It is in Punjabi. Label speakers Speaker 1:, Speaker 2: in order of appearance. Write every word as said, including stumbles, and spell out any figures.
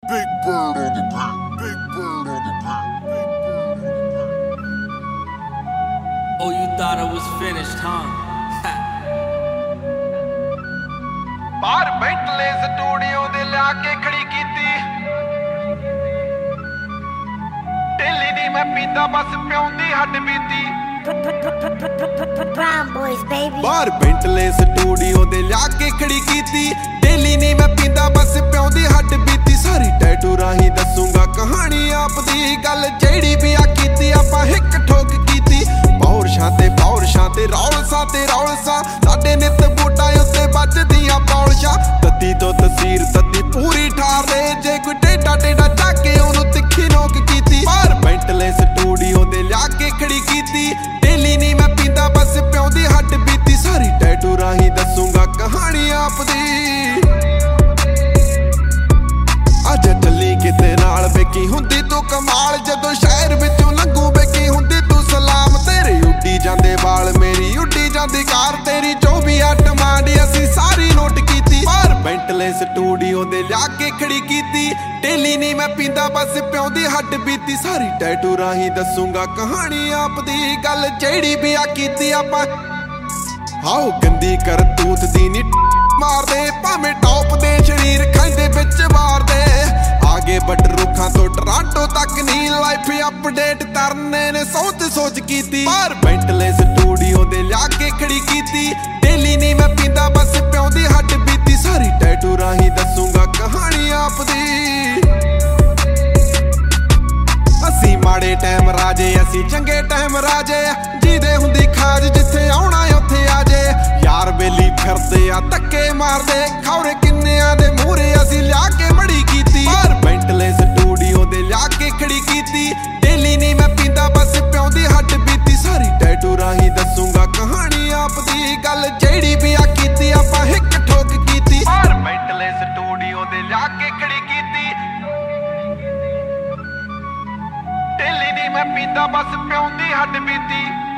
Speaker 1: Big bird on the beat. Big bird on the beat.
Speaker 2: Oh, you thought it was finished, huh?
Speaker 3: ਬਾਹਰ ਬੈਠਲੇ ਸਟੂਡੀਓ ਦੇ ਲਿਆ ਕੇ ਖੜੀ ਕੀਤੀ ਢੇਲੀ ਦੀ ਮੈਂ ਪੀਂਦਾ ਬਸ ਪਿਉਂਦੀ ਹੱਡ ਬੀਤੀ
Speaker 4: Brown boys, baby.
Speaker 3: ਬਾਹਰ ਬੈਠਲੇ ਸਟੂਡੀਓ ਦੇ ਲਿਆ ਕੇ ਖੜੀ ਕੀਤੀ ਢੇਲੀ ਨਹੀਂ ਮੈਂ ਪੀਂਦਾ ਬਸ ਪਿਉਂਦੀ ਹੱਡ ਬੀਤੀ ਸਾਰੀ ਟੈਟੂ ਰਾਹੀਂ ਦੱਸੂਗਾ ਕਹਾਣੀ ਆਪ ਦੀ ਗੱਲ ਜਿਹੜੀ ਵੀ ਆ ਕੀਤੀ ਆਪਾਂ ਹਿੱਕ ਠੋਕ ਕੀਤੀ ਪੌਰਸ਼ਾਂ ਤੇ ਪੌਰਸ਼ਾਂ ਤੇ ਰੌਲਸਾਂ ਤੇ ਰੌਲਸਾਂ ਸਾਡੇ ਨਿੱਤ ਬੂਟਾਂ ਉੱਤੇ ਵੱਜਦੀਆਂ ਪੌਲਸ਼ਾਂ ਤੱਤੀ ਤੋਂ ਤਸੀਰ ਤੱਤੀ ਪੂਰੀ ਠਾਰ ਦੇ ਜੇ ਕੋਈ ਟੇਡਾ ਟੇਡਾ ਚੱਕ ਕੇ ਉਹਨੂੰ ਤਿੱਖੀ ਨੋਕ ਕੀਤੀ ਬਾਹਰ ਬੈਂਟਲੇ ਸਟੂਡੀਓ ਦੇ ਲਿਆ ਕੇ ਖੜੀ ਕੀਤੀ ਢੇਲੀ ਨਹੀਂ ਮੈਂ ਪੀਂਦਾ ਬਸ ਪਿਉਂਦੀ ਹੱਡ ਬੀਤੀ ਸਾਰੀ ਟੈਟੂ ਰਾਹੀਂ ਦੱਸੂਗਾ ਕਹਾਣੀ ਆਪ ਦੀ ਅੱਜ ਚੱਲੀ ਕਿਤੇ ਨਾਲ ਵੇਖੀ ਹੁੰਦੀ ਤੂੰ ਕਮਾਲ ਜਦੋਂ ਸ਼ਹਿਰ ਵਿੱਚੋਂ ਲੰਘੂ ਵੇਖੀ ਹੁੰਦੀ ਤੂੰ ਸਲਾਮ ਤੇਰੇ ਉੱਡੀ ਜਾਂਦੇ ਵਾਲ ਮੇਰੀ ਉੱਡੀ ਜਾਂਦੀ ਕਾਰ ਤੇਰੀ ਜੋ ਵੀ ਆ ਡਿਮਾਂਡ ਅਸੀਂ ਸਾਰੀ ਨੋਟ ਕੀਤੀ ਬਾਹਰ ਬੈਂਟਲੇ ਸਟੂਡੀਓ ਦੇ ਲਿਆ ਕੇ ਖੜੀ ਕੀਤੀ ਢੇਲੀ ਨਹੀਂ ਮੈਂ ਪੀਂਦਾ ਬਸ ਪਿਉਂਦੀ ਹੱਡ ਬੀਤੀ ਸਾਰੀ ਟੈਟੂ ਰਾਹੀਂ ਦੱਸੂਗਾ ਕਹਾਣੀ ਆਪ ਦੀ ਗੱਲ ਜਿਹੜੀ ਵੀ ਆ ਕੀਤੀ ਆਪਾਂ ਹਾਓ ਗੰਦੀ ਕਰਤੂਤ ਦੀ ਨੀ ਮਾਰਦੇ ਭਾਵੇਂ ਟੌਪ ਦੇ ਸ਼ਰੀਰ ਖਾਂਦੇ ਵਿੱਚ ਮਾਰਦੇ ਆਗੇ ਬੱਟ ਰੁੱਖਾਂ ਤੋਂ ਟਰਾਂਟੋ ਤੱਕ ਨੀ ਲਾਈਫ ਅਪਡੇਟ ਕਰਨੇ ਨੇ ਸੋਚ ਸੋਚ ਕੀਤੀ ਬਾਹਰ ਬੈਂਟਲੇ ਸਟੂਡੀਓ ਦੇ ਲਿਆ ਕੇ ਖੜੀ ਕੀਤੀ ਢੇਲੀ ਨਹੀਂ ਮੈਂ ਪੀਂਦਾ ਬਸ ਪਿਉਂਦੀ ਹੱਡ ਬੀਤੀ ਸਾਰੀ ਟੈਟੂ ਰਾਹੀਂ ਦੱਸੂਗਾ ਕਹਾਣੀ ਆਪ ਦੀ ਅਸੀਂ ਮਾੜੇ ਟਾਈਮ ਰਾਜੇ ਅਸੀਂ ਚੰਗੇ ਟਾਈਮ ਰਾਜੇ ਜਿਹਦੇ ਹੁੰਦੀ ਖਾਜ ਜਿੱਥੇ ਆਉਣਾ ਉੱਥੇ ਆ ਜੇ ਯਾਰ ਬੇਲੀ ਫਿਰਦੇ ਆ ਧੱਕੇ ਮਾਰਦੇ ਖੌਰੇ ਕਿੰਨਿਆਂ ਦੇ ਮੂਹਰੇ ਅਸੀਂ ਲਿਆ ਕੇ ਮੜੀ ਕੀਤੀ ਬਾਹਰ ਬੈਂਟਲੇ ਸਟੂਡੀਓ ਦੇ ਲਿਆ ਕੇ ਖੜੀ ਕੀਤੀ ਢੇਲੀ ਨਹੀਂ ਮੈਂ ਪੀਂਦਾ ਬਸ ਪਿਉਂਦੀ ਹੱਡ ਬੀਤੀ ਸਾਰੀ ਟੈਟੂ ਰਾਹੀਂ ਦੱਸੂਗਾ ਕਹਾਣੀ ਆਪ ਦੀ ਗੱਲ ਜਿਹੜੀ ਵੀ ਆ ਕੀਤੀ ਆਪਾਂ ਹਿੱਕ ਠੋਕ ਕੀਤੀ ਬਾਹਰ ਬੈਂਟਲੇ ਸਟੂਡੀਓ ਦੇ ਲਿਆ ਕੇ ਖੜੀ ਕੀਤੀ ਢੇਲੀ ਨਹੀਂ ਮੈਂ ਪੀਂਦਾ ਬਸ ਪਿਉਂਦੀ ਹੱਡ ਬੀਤੀ